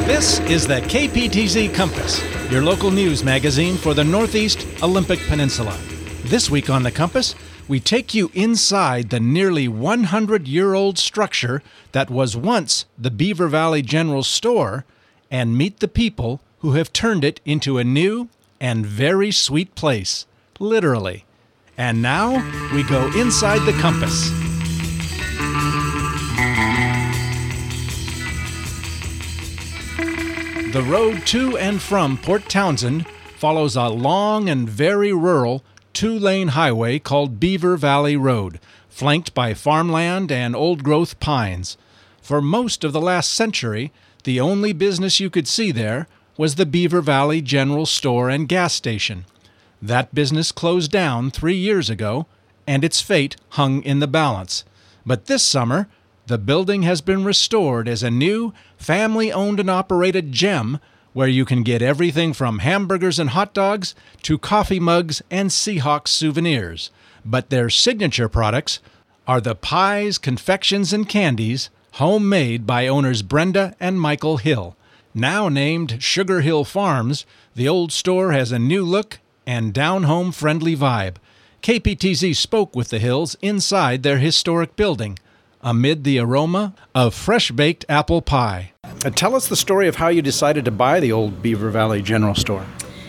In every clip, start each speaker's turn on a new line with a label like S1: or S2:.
S1: This is the KPTZ Compass, your local news magazine for the Northeast Olympic Peninsula. This week on the Compass, we take you inside the nearly 100-year-old structure that was once the Beaver Valley General Store and meet the people who have turned it into a new and very sweet place, literally. And now, we go inside the Compass. The road to and from Port Townsend follows a long and very rural two-lane highway called Beaver Valley Road, flanked by farmland and old-growth pines. For most of the last century, the only business you could see there was the Beaver Valley General Store and Gas Station. That business closed down 3 years ago, and its fate hung in the balance. But this summer, the building has been restored as a new, family-owned and operated gem where you can get everything from hamburgers and hot dogs to coffee mugs and Seahawks souvenirs. But their signature products are the pies, confections, and candies homemade by owners Brenda and Michael Hill. Now named Sugar Hill Farms, the old store has a new look and down-home friendly vibe. KPTZ spoke with the Hills inside their historic building, amid the aroma of fresh-baked apple pie. Tell us the story of how you decided to buy the old Beaver Valley General Store.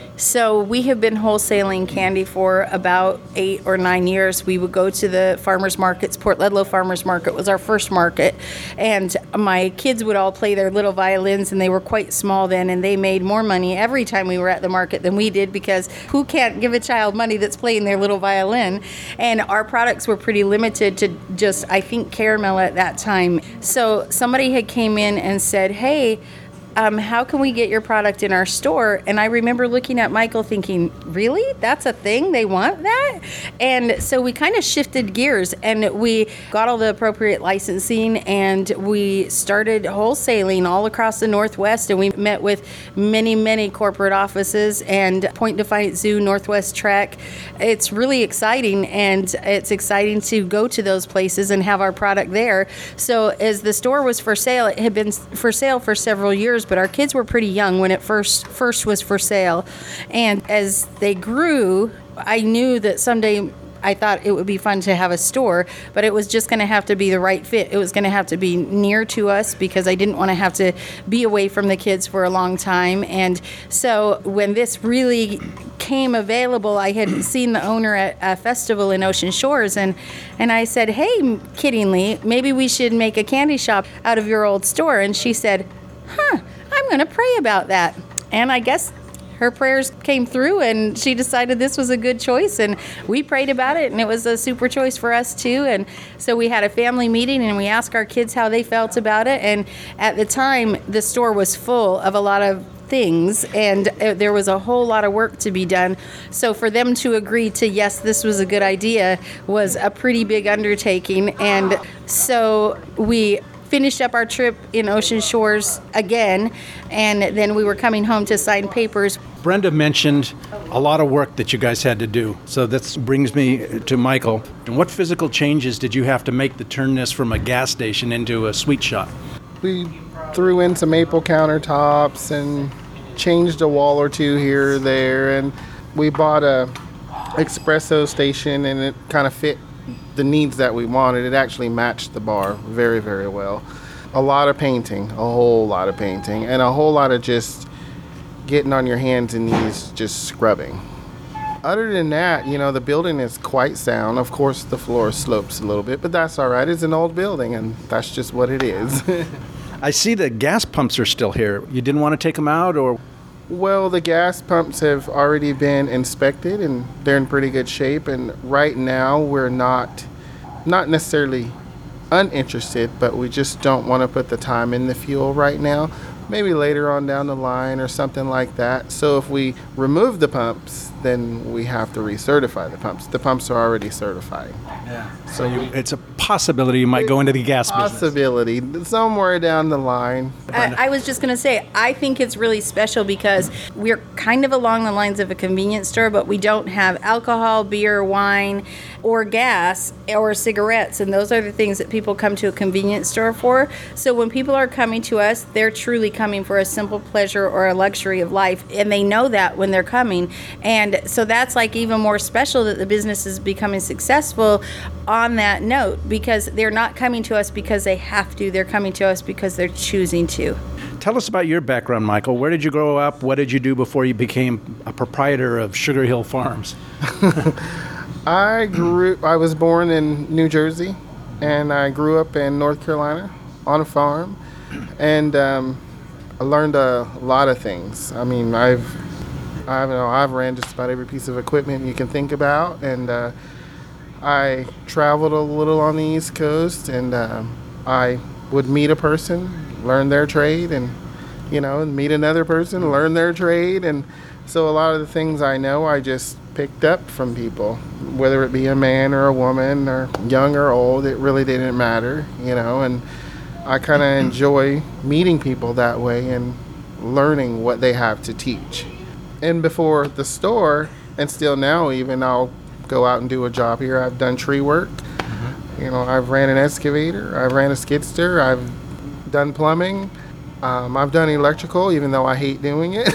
S2: So we have been wholesaling candy for about 8 or 9 years. We would go to the farmers markets. Port Ludlow Farmers Market was our first market. And my kids would all play their little violins, and they were quite small then, and they made more money every time we were at the market than we did, because who can't give a child money that's playing their little violin? And our products were pretty limited to just, I think, caramel at that time. So somebody had came in and said, hey, how can we get your product in our store? And I remember looking at Michael thinking, really? That's a thing? They want that? And so we kind of shifted gears, and we got all the appropriate licensing, and we started wholesaling all across the Northwest, and we met with many, many corporate offices and Point Defiance Zoo, Northwest Trek. It's really exciting, and it's exciting to go to those places and have our product there. So as the store was for sale, it had been for sale for several years, but our kids were pretty young when it first was for sale. And as they grew, I knew that someday I thought it would be fun to have a store, but it was just going to have to be the right fit. It was going to have to be near to us, because I didn't want to have to be away from the kids for a long time. And so when this really came available, I had seen the owner at a festival in Ocean Shores, and I said, hey, kiddingly, maybe we should make a candy shop out of your old store. And she said, I'm going to pray about that. And I guess her prayers came through, and she decided this was a good choice, and we prayed about it, and it was a super choice for us too. And so we had a family meeting, and we asked our kids how they felt about it. And at the time, the store was full of a lot of things, and there was a whole lot of work to be done. So for them to agree to, yes, this was a good idea, was a pretty big undertaking. And so we finished up our trip in Ocean Shores again, and then we were coming home to sign papers.
S1: Brenda mentioned a lot of work that you guys had to do. So that brings me to Michael. And what physical changes did you have to make to turn this from a gas station into a sweet shop?
S3: We threw in some maple countertops and changed a wall or two here or there, and we bought a espresso station, and it kind of fit the needs that we wanted. It actually matched the bar very, very well. A lot of painting, a whole lot of painting, and a whole lot of just getting on your hands and knees, just scrubbing. Other than that, the building is quite sound. Of course, the floor slopes a little bit, but that's all right. It's an old building, and that's just what it is.
S1: I see the gas pumps are still here. You didn't want to take them out, or?
S3: Well, the gas pumps have already been inspected, and they're in pretty good shape. And right now, we're not necessarily uninterested, but we just don't want to put the time in the fuel right now. Maybe later on down the line or something like that. So if we remove the pumps, then we have to recertify the pumps. The pumps are already certified.
S1: Yeah. So it's a possibility you might go into the gas business.
S3: Possibility, somewhere down the line.
S2: I was just going to say, I think it's really special because we're kind of along the lines of a convenience store, but we don't have alcohol, beer, wine, or gas, or cigarettes, and those are the things that people come to a convenience store for. So when people are coming to us, they're truly coming for a simple pleasure or a luxury of life, and they know that when they're coming. And so that's like even more special that the business is becoming successful on that note, because they're not coming to us because they have to. They're coming to us because they're choosing to.
S1: Tell us about your background, Michael. Where did you grow up? What did you do before you became a proprietor of Sugar Hill Farms?
S3: I was born in New Jersey, and I grew up in North Carolina on a farm, and I learned a lot of things. I mean, I've ran just about every piece of equipment you can think about, and I traveled a little on the East Coast, and I would meet a person, learn their trade, and meet another person, learn their trade, and so a lot of the things I know I just picked up from people, whether it be a man or a woman or young or old. It really didn't matter, and I kind of enjoy meeting people that way and learning what they have to teach. And before the store, and still now even, I'll go out and do a job here. I've done tree work. I've ran an excavator. I've ran a skid steer. I've done plumbing. I've done electrical, even though I hate doing it.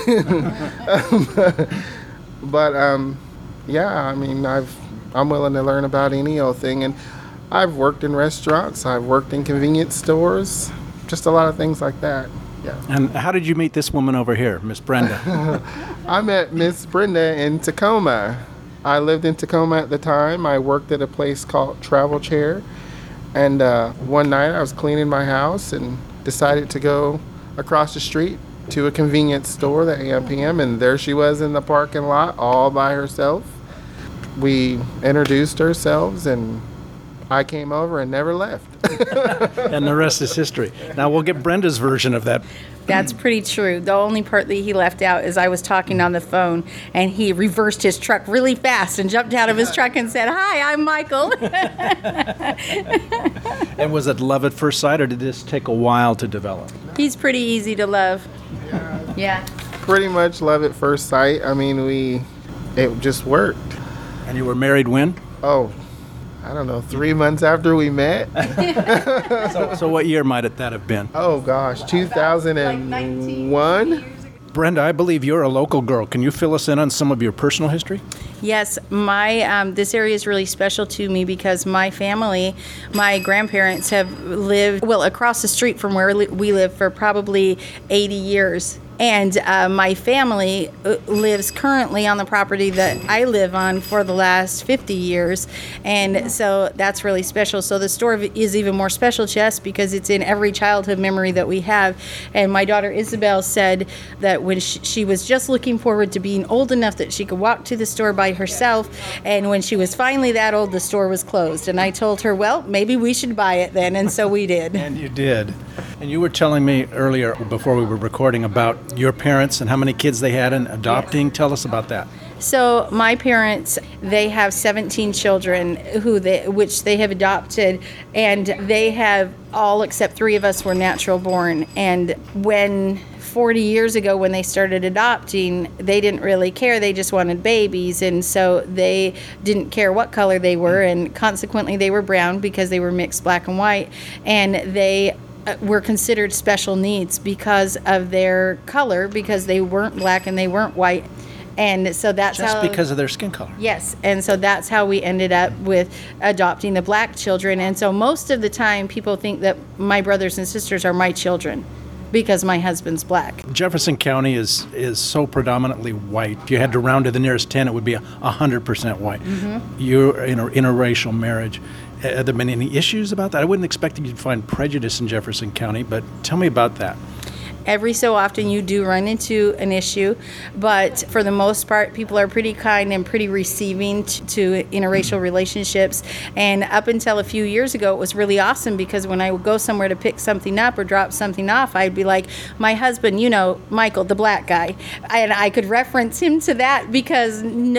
S3: But yeah, I mean, I'm willing to learn about any old thing. And I've worked in restaurants. I've worked in convenience stores. Just a lot of things like that. Yeah.
S1: And how did you meet this woman over here, Miss Brenda?
S3: I met Miss Brenda in Tacoma. I lived in Tacoma at the time. I worked at a place called Travel Chair. And one night I was cleaning my house and decided to go across the street to a convenience store, the AM/PM, and there she was in the parking lot all by herself. We introduced ourselves, and I came over and never left.
S1: And the rest is history. Now we'll get Brenda's version of that.
S2: That's pretty true. The only part that he left out is I was talking on the phone, and he reversed his truck really fast and jumped out of his truck and said, "Hi, I'm Michael."
S1: And was it love at first sight, or did this take a while to develop?
S2: He's pretty easy to love. Yeah.
S3: Pretty much love at first sight. I mean, it just worked.
S1: And you were married when?
S3: Oh, I don't know, 3 months after we met.
S1: So what year might that have been?
S3: Oh gosh, 2001.
S1: Brenda, I believe you're a local girl. Can you fill us in on some of your personal history?
S2: Yes, my this area is really special to me because my family, my grandparents have lived, across the street from where we live for probably 80 years. And my family lives currently on the property that I live on for the last 50 years. And so that's really special. So the store is even more special to us because it's in every childhood memory that we have. And my daughter Isabel said that when she was just looking forward to being old enough that she could walk to the store by herself. And when she was finally that old, the store was closed. And I told her, well, maybe we should buy it then. And so we did.
S1: And you did. And you were telling me earlier, before we were recording, about your parents and how many kids they had and adopting. Tell us about that.
S2: So my parents, they have 17 children which they have adopted, and they have all except 3 of us were natural born. And when 40 years ago when they started adopting, they didn't really care. They just wanted babies, and so they didn't care what color they were, and consequently they were brown because they were mixed black and white, and they were considered special needs because of their color, because they weren't black and they weren't white. And so that's
S1: just because of their skin color.
S2: Yes, and so that's how we ended up with adopting the black children. And so most of the time people think that my brothers and sisters are my children because my husband's black.
S1: Jefferson County is so predominantly white. If you had to round to the nearest 10, it would be 100% white. Mm-hmm. You're in an interracial marriage. Have there been any issues about that? I wouldn't expect you to find prejudice in Jefferson County, but tell me about that.
S2: Every so often you do run into an issue, but for the most part, people are pretty kind and pretty receiving to interracial relationships. And up until a few years ago, it was really awesome because when I would go somewhere to pick something up or drop something off, I'd be like, my husband, Michael, the black guy. And I could reference him to that because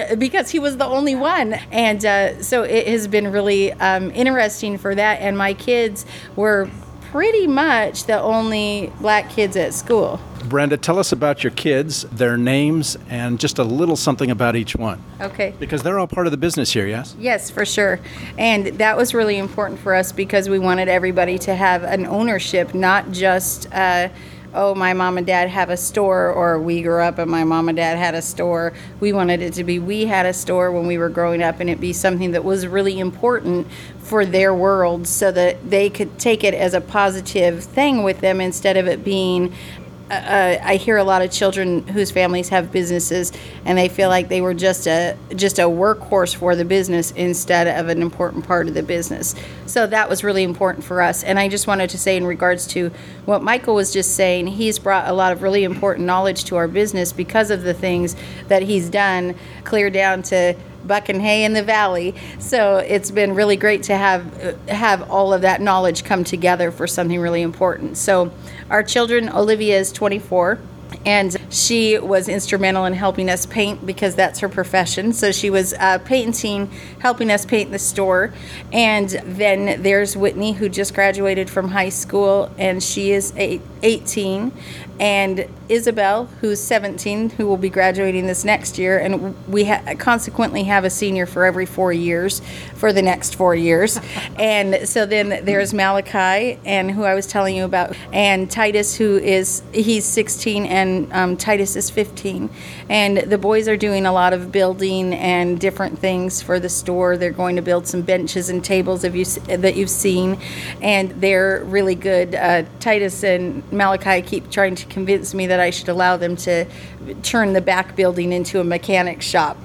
S2: he was the only one. And so it has been really interesting for that. And my kids were pretty much the only black kids at school.
S1: Brenda, tell us about your kids, their names, and just a little something about each one.
S2: Okay.
S1: Because they're all part of the business here, yes?
S2: Yes, for sure. And that was really important for us because we wanted everybody to have an ownership, not just oh, my mom and dad have a store, or we grew up and my mom and dad had a store. We wanted it to be we had a store when we were growing up, and it be something that was really important for their world so that they could take it as a positive thing with them instead of it being I hear a lot of children whose families have businesses, and they feel like they were just a workhorse for the business instead of an important part of the business. So that was really important for us. And I just wanted to say, in regards to what Michael was just saying, he's brought a lot of really important knowledge to our business because of the things that he's done, clear down to bucking hay in the valley. So it's been really great to have all of that knowledge come together for something really important. So our children, Olivia is 24, and she was instrumental in helping us paint because that's her profession. So she was painting, helping us paint the store. And then there's Whitney, who just graduated from high school, and she is 18. And Isabel, who's 17, who will be graduating this next year. And we consequently have a senior for every 4 years for the next 4 years. And so then there's Malachi, and who I was telling you about, and Titus, he's 16, and Titus is 15. And the boys are doing a lot of building and different things for the store. They're going to build some benches and tables that you've seen, and they're really good. Titus and Malachi keep trying to convince me that I should allow them to turn the back building into a mechanic shop.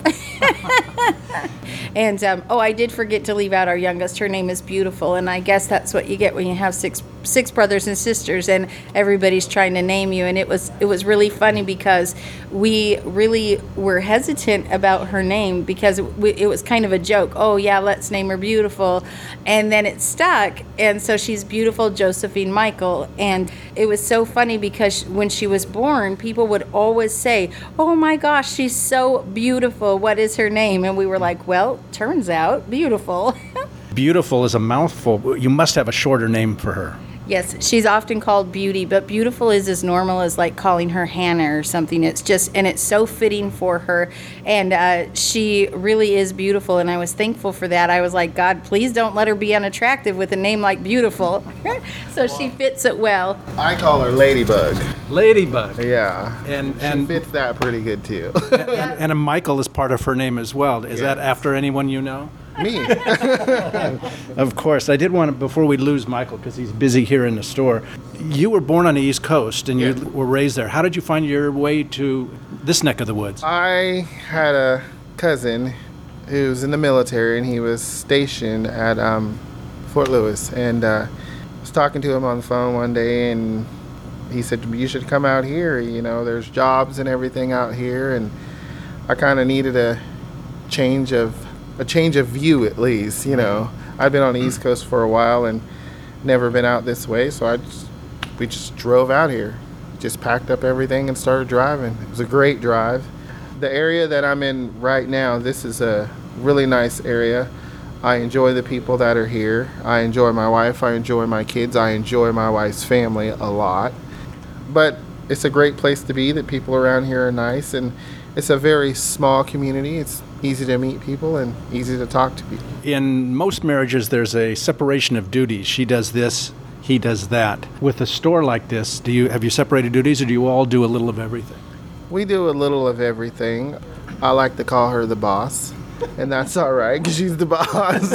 S2: And I did forget to leave out our youngest. Her name is Beautiful, and I guess that's what you get when you have six brothers and sisters, and everybody's trying to name you. And it was really funny because we really were hesitant about her name because it was kind of a joke. Oh yeah, let's name her Beautiful, and then it stuck. And so she's Beautiful Josephine Michael. And it was so funny because when she was born, people would always say, "Oh my gosh, she's so beautiful. What is her name?" And we were like, well, turns out Beautiful.
S1: Beautiful is a mouthful. You must have a shorter name for her.
S2: Yes, she's often called Beauty, but Beautiful is as normal as like calling her Hannah or something. It's just, and it's so fitting for her. And she really is beautiful, and I was thankful for that. I was like, God, please don't let her be unattractive with a name like Beautiful. So she fits it well.
S3: I call her Ladybug.
S1: Ladybug.
S3: Yeah.
S1: And
S3: she fits that pretty good too.
S1: and a Michael is part of her name as well. Is that after anyone you know?
S3: Me.
S1: Of course. I did want to, before we lose Michael, because he's busy here in the store, you were born on the East Coast, and you were raised there. How did you find your way to this neck of the woods?
S3: I had a cousin who was in the military, and he was stationed at Fort Lewis. And I was talking to him on the phone one day, and he said, you should come out here. You know, there's jobs and everything out here. And I kind of needed a change of view, at least. You know, I've been on the East Coast for a while and never been out this way, so we just drove out here, just packed up everything and started driving. It was a great drive. The area that I'm in right now, this is a really nice area. I enjoy the people that are here. I enjoy my wife. I enjoy my kids. I enjoy my wife's family a lot. But it's a great place to be. The people around here are nice, and it's a very small community. It's easy to meet people and easy to talk to people.
S1: In most marriages, there's a separation of duties. She does this, he does that. With a store like this, have you separated duties, or do you all do a little of everything? We
S3: do a little of everything. I like to call her the boss, and that's all right because she's the boss.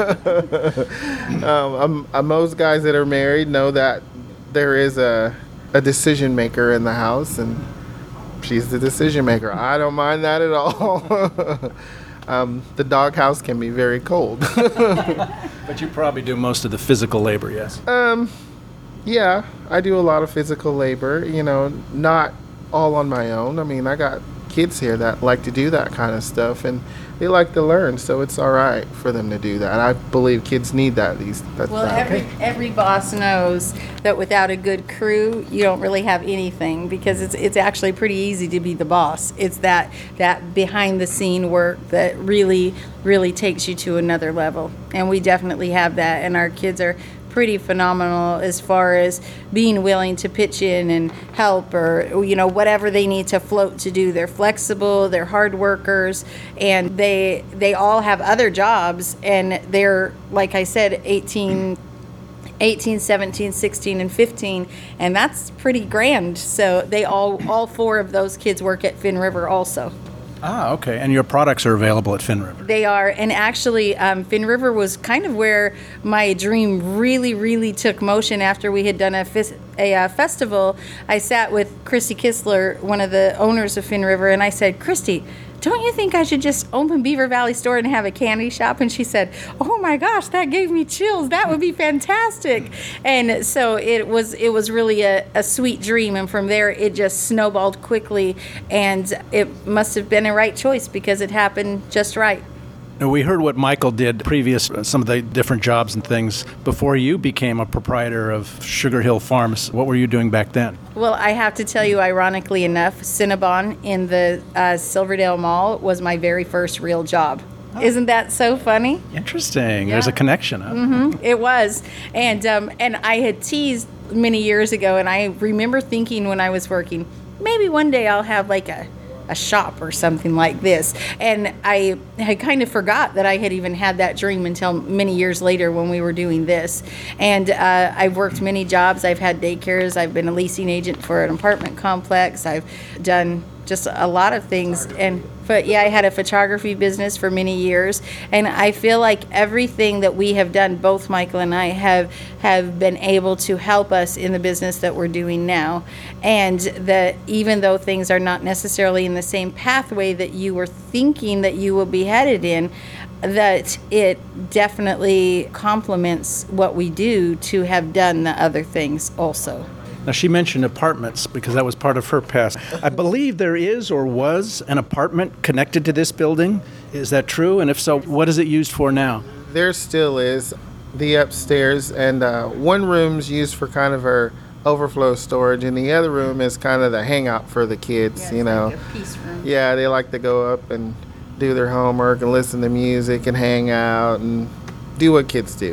S3: Most guys that are married know that there is a decision maker in the house, and she's the decision maker. I don't mind that at all. The doghouse can be very cold.
S1: But you probably do most of the physical labor, yes?
S3: Yeah, I do a lot of physical labor, you know, not all on my own. I mean, I got kids here that like to do that kind of stuff, and they like to learn, so it's all right for them to do that. And I believe kids need that.
S2: Every boss knows that without a good crew, you don't really have anything, because it's actually pretty easy to be the boss. It's that behind the scene work that really, really takes you to another level. And we definitely have that, and our kids are pretty phenomenal as far as being willing to pitch in and help, or you know, whatever they need to float to do. They're flexible, they're hard workers, and they all have other jobs, and they're, like I said, 18 18, 17, 16, and 15, and that's pretty grand. So they all four of those kids work at Finn River also.
S1: Ah, okay. And your products are available at Finn River.
S2: They are, and actually, Finn River was kind of where my dream really, really took motion after we had done a festival. I sat with Christy Kistler, one of the owners of Finn River, and I said, Christy, don't you think I should just open Beaver Valley Store and have a candy shop? And she said, oh my gosh, that gave me chills. That would be fantastic. And so it was really a sweet dream. And from there, it just snowballed quickly. And it must have been a right choice because it happened just right.
S1: Now, we heard what Michael did previous, some of the different jobs and things before you became a proprietor of Sugar Hill Farms. What were you doing back then?
S2: Well, I have to tell you, ironically enough, Cinnabon in the Silverdale Mall was my very first real job. Oh. Isn't that so funny?
S1: Interesting. Yeah. There's a connection. Huh?
S2: Mm-hmm. It was. And I had teased many years ago, and I remember thinking when I was working, maybe one day I'll have like a shop or something like this. And I had kind of forgot that I had even had that dream until many years later when we were doing this. And I've worked many jobs. I've had daycares. I've been a leasing agent for an apartment complex. I've done just a lot of things. But yeah, I had a photography business for many years, and I feel like everything that we have done, both Michael and I, have been able to help us in the business that we're doing now. And that even though things are not necessarily in the same pathway that you were thinking that you will be headed in, that it definitely complements what we do to have done the other things also.
S1: Now, she mentioned apartments because that was part of her past. I believe there is or was an apartment connected to this building. Is that true? And if so, what is it used for now?
S3: There still is the upstairs, and one room's used for kind of our overflow storage, and the other room is kind of the hangout for the kids,
S2: like a peace room.
S3: Yeah, they like to go up and do their homework and listen to music and hang out and do what kids do.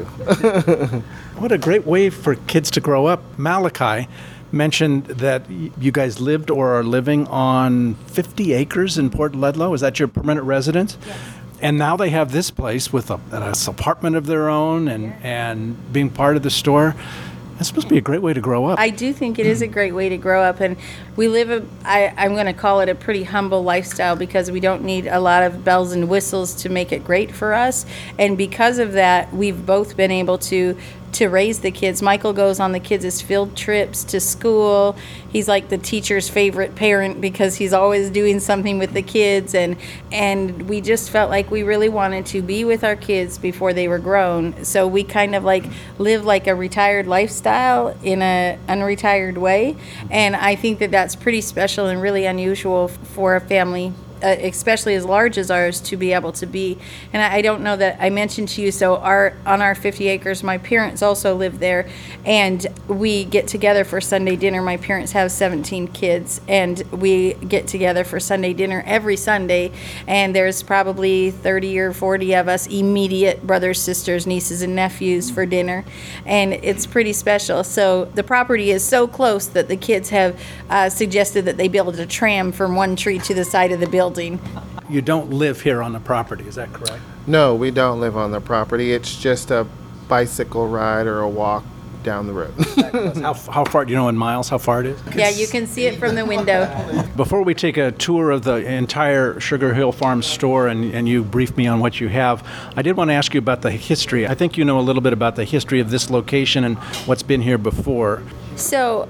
S1: What a great way for kids to grow up. Malachi mentioned that you guys lived or are living on 50 acres in Port Ledlow. Is that your permanent residence?
S2: Yes.
S1: And now they have this place with an apartment of their own and being part of the store. That's supposed to be a great way to grow up.
S2: I do think it is a great way to grow up, and we live I'm going to call it a pretty humble lifestyle because we don't need a lot of bells and whistles to make it great for us. And because of that, we've both been able to raise the kids. Michael goes on the kids' field trips to school. He's like the teacher's favorite parent because he's always doing something with the kids, and we just felt like we really wanted to be with our kids before they were grown. So we kind of like live like a retired lifestyle in a unretired way, and I think that that's pretty special and really unusual for a family, especially as large as ours, to be able to be. And I don't know that I mentioned to you, so on our 50 acres, my parents also live there, and we get together for Sunday dinner. My parents have 17 kids, and we get together for Sunday dinner every Sunday, and there's probably 30 or 40 of us, immediate brothers, sisters, nieces, and nephews for dinner, and it's pretty special. So the property is so close that the kids have suggested that they build a tram from one tree to the side of the building.
S1: You don't live here on the property, is that correct?
S3: No, we don't live on the property. It's just a bicycle ride or a walk down the road.
S1: How far, do you know in miles how far it is?
S2: Yeah, you can see it from the window.
S1: Before we take a tour of the entire Sugar Hill Farms store and you brief me on what you have, I did want to ask you about the history. I think you know a little bit about the history of this location and what's been here before.
S2: So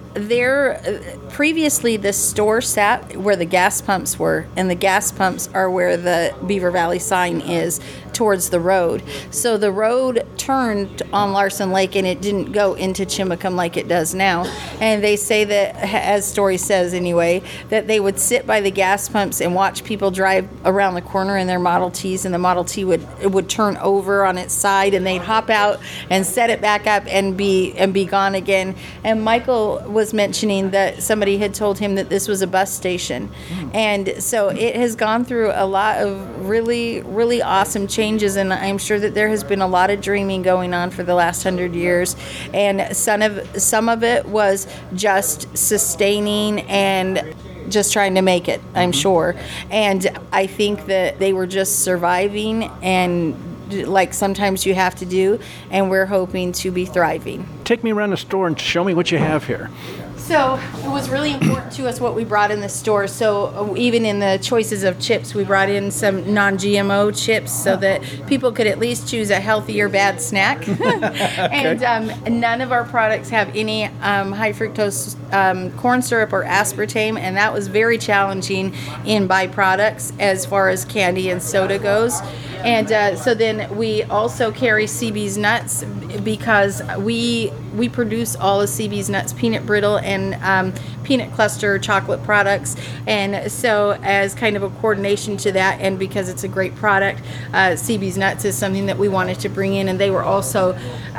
S2: previously the store sat where the gas pumps were, and the gas pumps are where the Beaver Valley sign is towards the road. So the road turned on Larson Lake and it didn't go into Chimacum like it does now. And they say that, as story says anyway, that they would sit by the gas pumps and watch people drive around the corner in their Model Ts, and the Model T would turn over on its side, and they'd hop out and set it back up and be gone again. And Michael was mentioning that somebody had told him that this was a bus station. And so it has gone through a lot of really, really awesome changes, and I'm sure that there has been a lot of dreaming going on for the last 100 years. And some of it was just sustaining and just trying to make it, I'm sure. And I think that they were just surviving and like sometimes you have to do, and we're hoping to be thriving.
S1: Take me around the store and show me what you have here.
S2: So it was really important to us what we brought in the store. So even in the choices of chips, we brought in some non-GMO chips so that people could at least choose a healthy or bad snack. And none of our products have any high fructose corn syrup or aspartame, and that was very challenging in byproducts as far as candy and soda goes. And so then we also carry CB's nuts because we produce all of CB's nuts, peanut brittle and peanut cluster chocolate products. And so as kind of a coordination to that, and because it's a great product, CB's nuts is something that we wanted to bring in. And they were also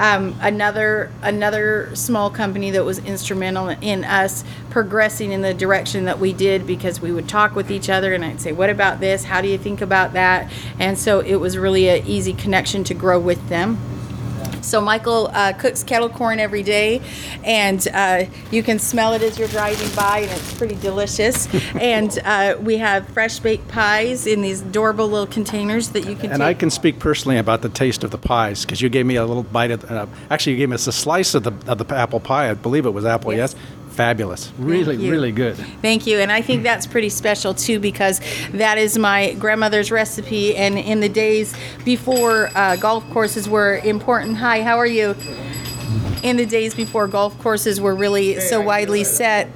S2: another small company that was instrumental in us progressing in the direction that we did, because we would talk with each other and I'd say, what about this? How do you think about that? And so it was really an easy connection to grow with them. So Michael cooks kettle corn every day, and you can smell it as you're driving by, and it's pretty delicious. And we have fresh baked pies in these adorable little containers that you can
S1: And
S2: take.
S1: I can speak personally about the taste of the pies, because you gave me a little bite of, actually you gave us a slice of the apple pie. I believe it was apple, yes? Fabulous. Really,
S2: you.
S1: really good.
S2: Thank you. And I think that's pretty special too, because that is my grandmother's recipe. And in the days before golf courses were important. Hi, how are you? In the days before golf courses were really so widely set,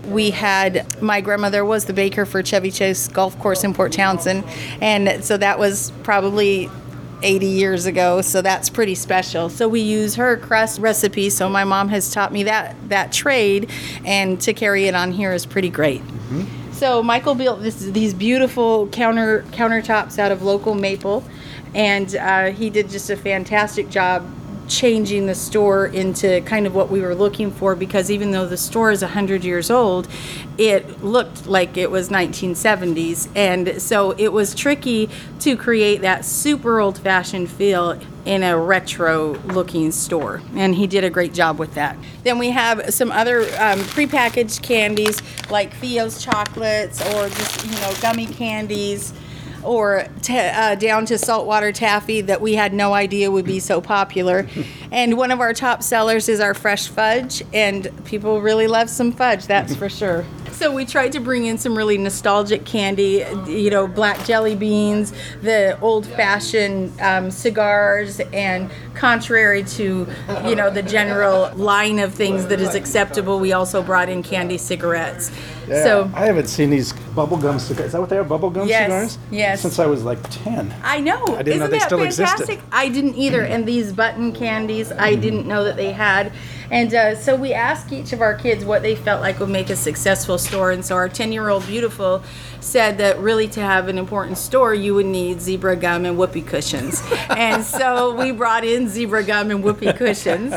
S2: my grandmother was the baker for Chevy Chase Golf Course in Port Townsend. And so that was probably 80 years ago, so that's pretty special. So we use her crust recipe, so my mom has taught me that trade, and to carry it on here is pretty great. Mm-hmm. So Michael built these beautiful countertops out of local maple, and he did just a fantastic job changing the store into kind of what we were looking for, because even though the store is 100 years old, it looked like it was 1970s, and so it was tricky to create that super old-fashioned feel in a retro looking store, and he did a great job with that. Then we have some other prepackaged candies like Theo's chocolates, or just gummy candies, or down to saltwater taffy that we had no idea would be so popular. And one of our top sellers is our fresh fudge, and people really love some fudge, that's for sure. So we tried to bring in some really nostalgic candy, black jelly beans, the old-fashioned cigars, and contrary to, the general line of things that is acceptable, we also brought in candy cigarettes.
S1: Yeah,
S2: so
S1: I haven't seen these bubblegum cigars. Is that what they are, bubblegum cigars?
S2: Yes.
S1: Since I was like 10.
S2: I know.
S1: I didn't know they still
S2: fantastic?
S1: existed.
S2: I didn't either. And these button candies, I didn't know that they had. And so we asked each of our kids what they felt like would make a successful store. And so our 10-year-old Beautiful said that really to have an important store, you would need zebra gum and whoopee cushions. And so we brought in zebra gum and whoopee cushions.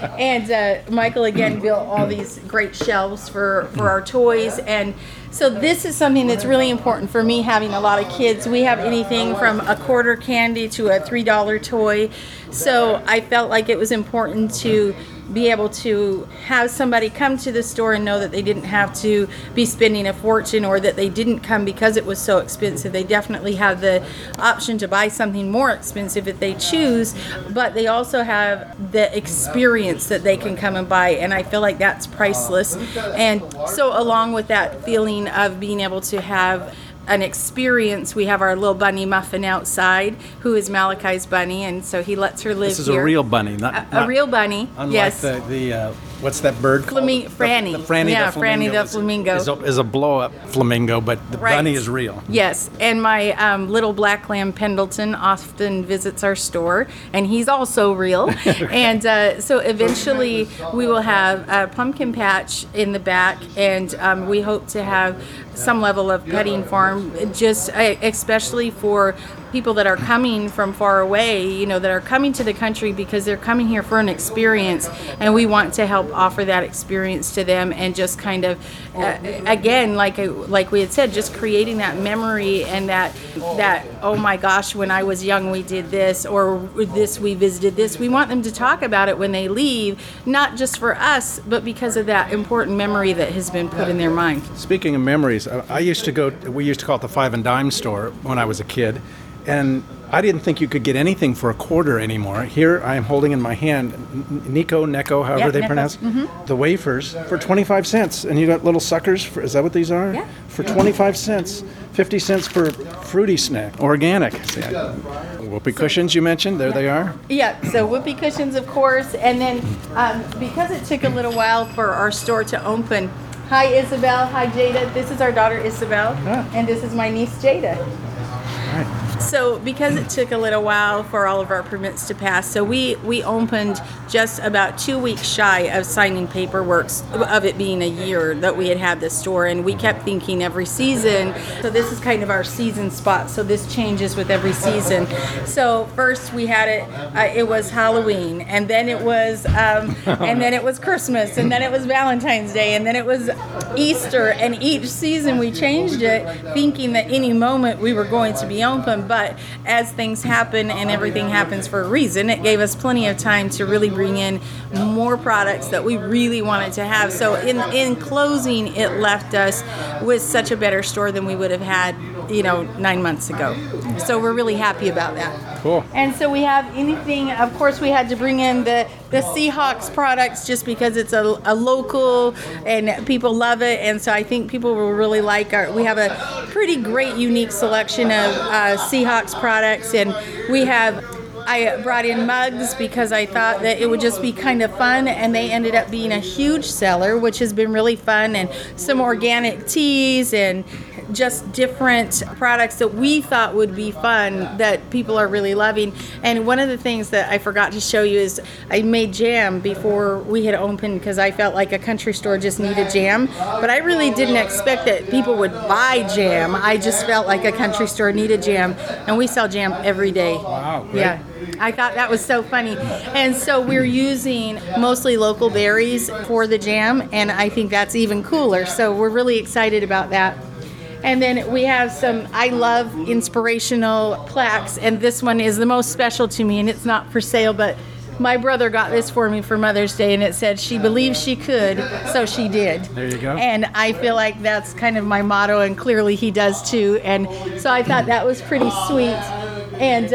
S2: And Michael again built all these great shelves for our toys. And so this is something that's really important for me, having a lot of kids. We have anything from a quarter candy to a $3 toy. So I felt like it was important to be able to have somebody come to the store and know that they didn't have to be spending a fortune, or that they didn't come because it was so expensive. They definitely have the option to buy something more expensive if they choose, but they also have the experience that they can come and buy, and I feel like that's priceless. And so along with that feeling of being able to have an experience, we have our little bunny Muffin outside, who is Malachi's bunny, and so he lets her live here.
S1: This is a real bunny, not
S2: a real bunny.
S1: Unlike
S2: yes.
S1: the what's that bird called?
S2: Franny.
S1: The Franny.
S2: Yeah,
S1: the flamingo
S2: Franny the flamingo.
S1: is a blow-up flamingo, but the
S2: Right.
S1: bunny is real.
S2: Yes, and my little black lamb Pendleton often visits our store, and he's also real. And so eventually we will have a pumpkin patch in the back, and we hope to have some level of petting farm, just especially for people that are coming from far away, that are coming to the country because they're coming here for an experience, and we want to help offer that experience to them, and just kind of again, like we had said, just creating that memory, and that oh my gosh, when I was young we did this, or this we visited this. We want them to talk about it when they leave, not just for us, but because of that important memory that has been put in their mind.
S1: Speaking of memories, we used to call it the Five and Dime store when I was a kid. And I didn't think you could get anything for a quarter anymore. Here I am holding in my hand Necco, however they
S2: Necco.
S1: pronounce the wafers for 25 cents. And you got little suckers, is that what these are?
S2: Yeah.
S1: For 25 cents. 50 cents for fruity snack, organic. Whoopee cushions you mentioned, there they are.
S2: Yeah, so whoopee cushions, of course. And then because it took a little while for our store to open, hi Isabel, hi Jada. This is our daughter Isabel, and this is my niece Jada.
S1: All right.
S2: So because it took a little while for all of our permits to pass, so we opened just about 2 weeks shy of signing paperwork of it being a year that we had this store, and we kept thinking every season. So this is kind of our season spot. So this changes with every season. So first we had it was Halloween, and then it was and then it was Christmas, and then it was Valentine's Day, and then it was Easter, and each season we changed it, thinking that any moment we were going to be open. But as things happen and everything happens for a reason, it gave us plenty of time to really bring in more products that we really wanted to have. So in closing, it left us with such a better store than we would have had, 9 months ago. So we're really happy about that.
S1: Cool.
S2: And so we have anything, of course, we had to bring in the Seahawks products just because it's a local and people love it. And so I think people will really like we have a pretty great, unique selection of Seahawks products. And I brought in mugs because I thought that it would just be kind of fun, and they ended up being a huge seller, which has been really fun, and some organic teas and just different products that we thought would be fun that people are really loving. And one of the things that I forgot to show you is I made jam before we had opened because I felt like a country store just needed jam, but I really didn't expect that people would buy jam. I just felt like a country store needed jam, and we sell jam every day.
S1: Wow, great.
S2: Yeah. I thought that was so funny. And so we're using mostly local berries for the jam, and I think that's even cooler. So we're really excited about that. And then we have I love inspirational plaques, and this one is the most special to me, and it's not for sale, but my brother got this for me for Mother's Day, and it said, "She believed she could, so she did."
S1: There you go.
S2: And I feel like that's kind of my motto, and clearly he does too. And so I thought that was pretty sweet. And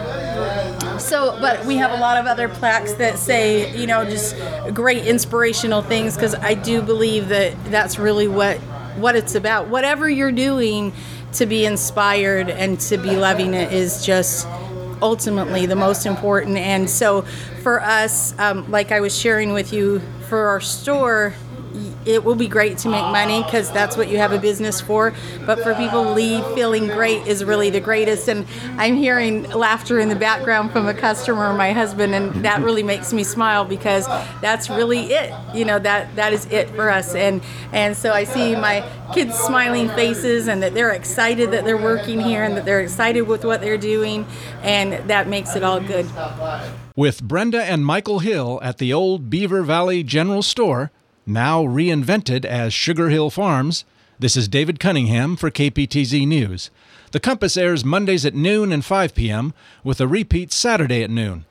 S2: but we have a lot of other plaques that say, just great inspirational things, because I do believe that that's really what it's about. Whatever you're doing to be inspired and to be loving it is just ultimately the most important. And so for us, like I was sharing with you, for our store, it will be great to make money because that's what you have a business for. But for people to leave feeling great is really the greatest. And I'm hearing laughter in the background from a customer, my husband, and that really makes me smile because that's really it. That is it for us. And so I see my kids' smiling faces and that they're excited that they're working here and that they're excited with what they're doing. And that makes it all good.
S1: With Brenda and Michael Hill at the old Beaver Valley General Store, now reinvented as Sugar Hill Farms, this is David Cunningham for KPTZ News. The Compass airs Mondays at noon and 5 p.m., with a repeat Saturday at noon,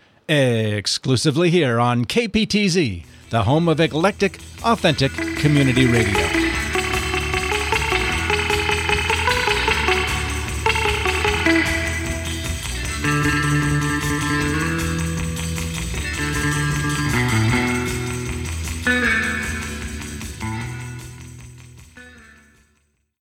S1: exclusively here on KPTZ, the home of eclectic, authentic community radio.